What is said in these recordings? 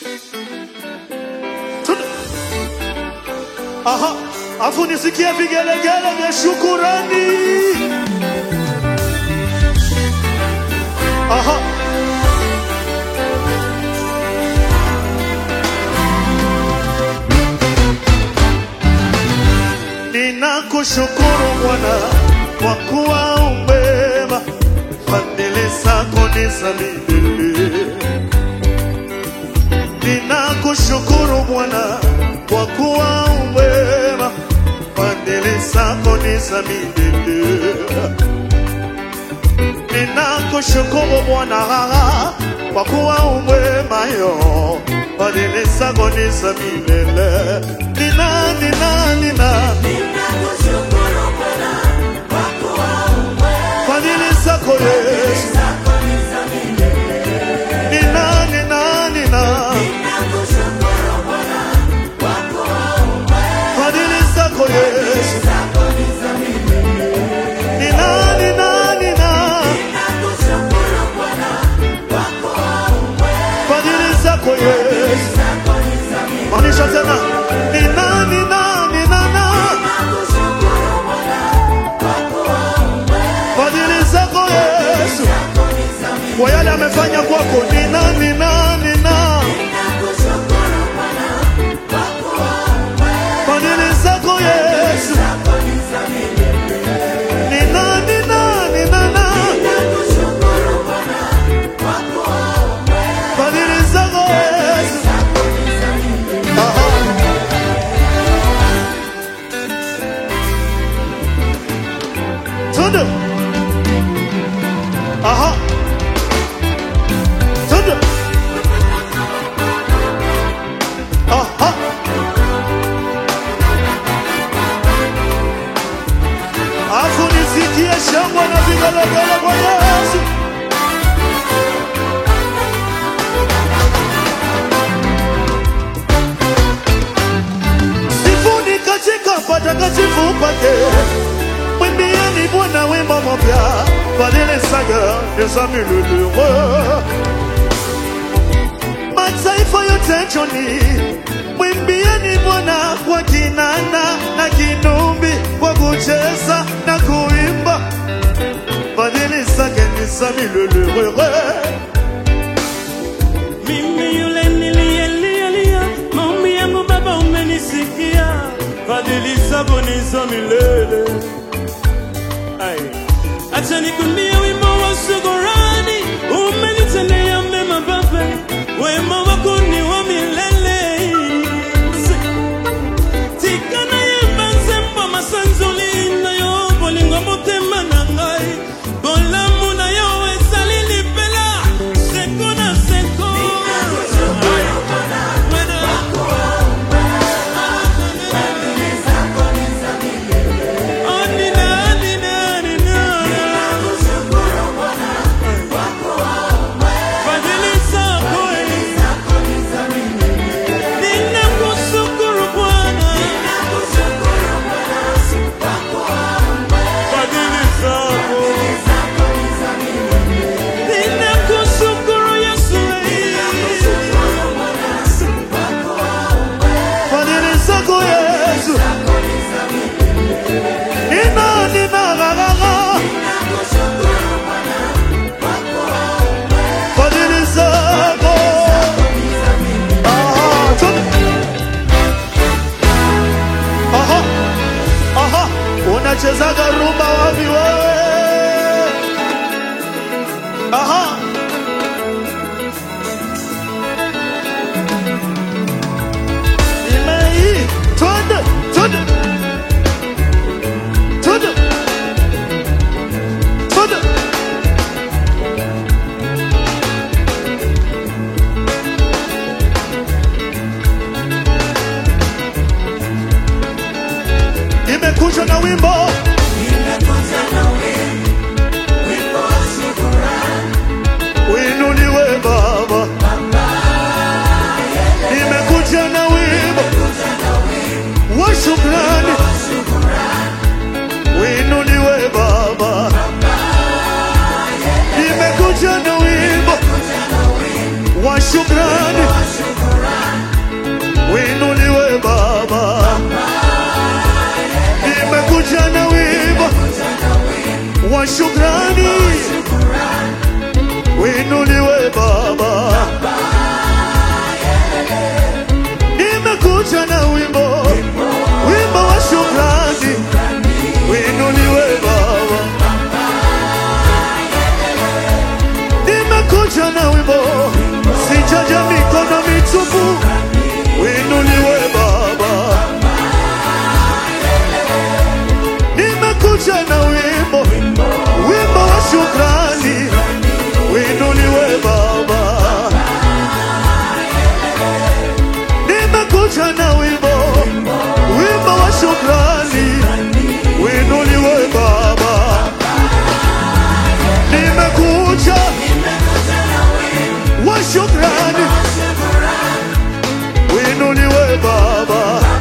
Aha, afu nisikie vigelegele vya shukurani. Aha. Ninakushukuru Bwana kwa kuwa umema, fadhili zako ni za milele. Ninakushukuru Bwana kwa kuwa umema, fadhili zako ni za milele. Ninakushukuru Bwana kwa kuwa umema yo, fadhili zako ni za milele. Ninakushukuru Bwana kwa kuwa umema, fadhili zako Yesu ni za milele. Ninakushukuru Bwana kwa kuwa umema, fadhili zako Yesu ni za milele. Ninakushukuru Bwana kwa kuwa umema, fadhili zako Yesu ni za milele. Manisha tena. Fadhili zako Yesu kwa yale amefanya kwako. Ninakushukuru Bwana kwa kuwa umema, fadhili zako Yesu ni za milele. Ninakushukuru Bwana kwa kuwa umema, fadhili zako Yesu ni za milele. Tundu. Aha. Tundu. Aha. Afu nisikie shangwe na vigelegele kwa Yesu. Sifuni katika patakatifu pake, mwimbieni Bwana wimbo mpya, fadhili zake ni za milele. Mataifa yote njoni, mwimbieni Bwana kwa kinanda na kinumbi, kwa kucheza na kuimba, fadhili zake ni za milele. Mimi yule niliyelia, maombi yangu Baba umenisikia, fadhili zako ni za milele. Acha nikuimbie wimbo wa shukrani, umenitendea mema Baba, wema wako ni wa milele. Tikana yemba nzembo masanzoli na yo bolingo motema na ngai, bolamu na yo ezali lipela seko na seko. Ninakushukuru Bwana kwa kuwa umema, fadhili zako ni za milele. Ninakushukuru Bwana kwa kuwa umema, fadhili zako nimekuja na wimbo, sijaja mikono mitupu. Uinuliwe Baba. Nimekuja na wimbo, wimbo wa shukrani. Uinuliwe Baba. Nimekuja na wimbo, wimbo wa shukrani. Uinuliwe Baba. Nimekuja wa shukrani. Uinuliwe Baba.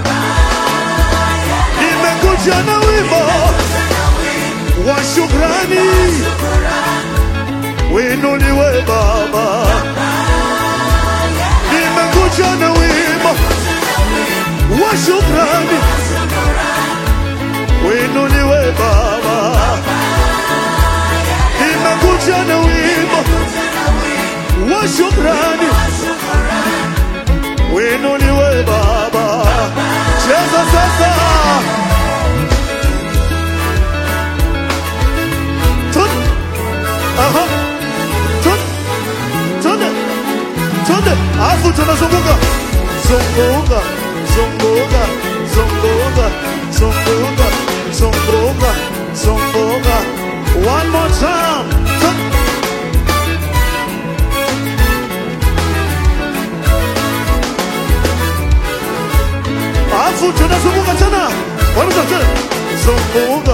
Nimekuja na wimbo wa shukrani. Uinuliwe Baba. Nimekuja na wimbo wa shukrani. Uinuliwe Baba. Nimekuja na wimbo wa shukrani. Uinuliwe Baba. Cheza sasa. Aha. Tunde. Afu tunazunguka. Zunguka. One more time. Afu tunazunguka tena. Waruka tena. Zunguka.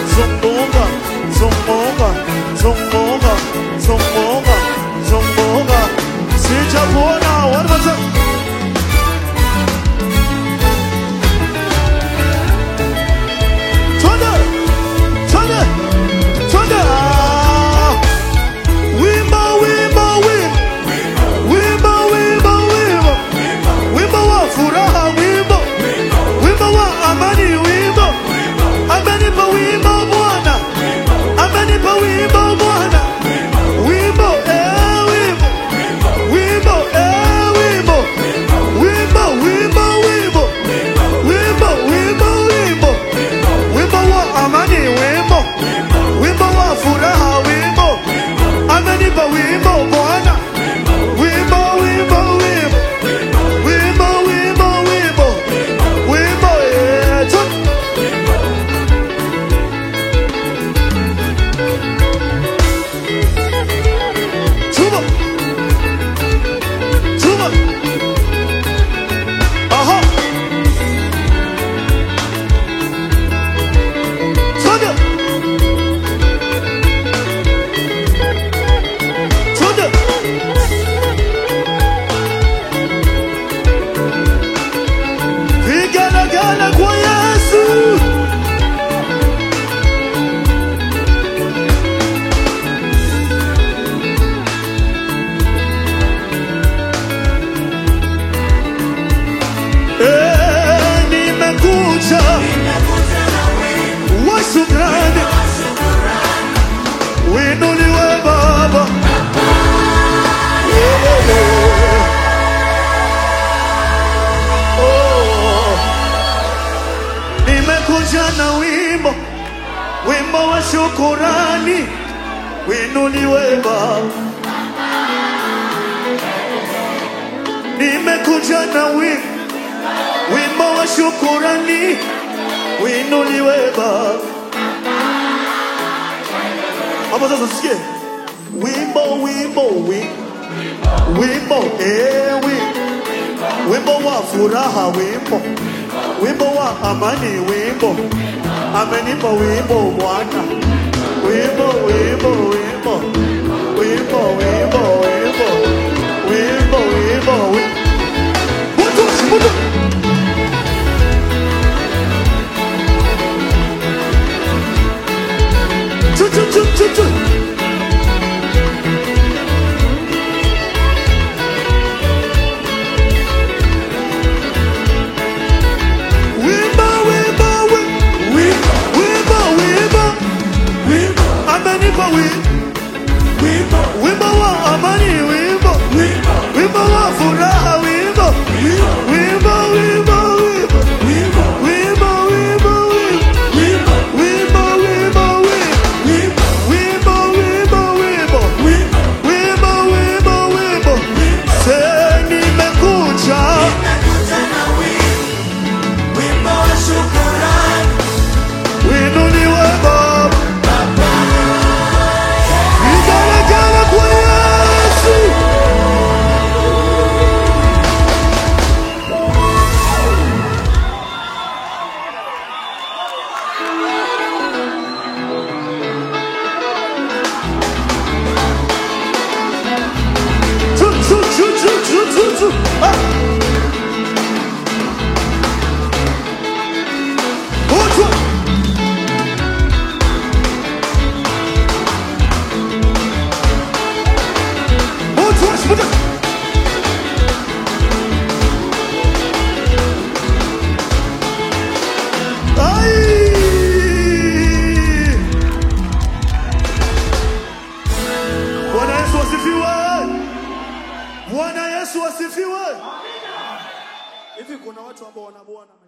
Sijakuona. One more time. Wimbo wa shukurani. Uinuliwe Baba. Nimekuja na wimbo wa shukurani. Uinuliwe Baba. Hapo sasa sikie. Wimbo. Wimbo wa furaha, wimbo wa amani, amenipa wimbo Bwana. Wimbo. Mutu. Chu. Wimbo wa amani. Bwana Yesu asifiwe. Hivi kuna watu ambao wanabuana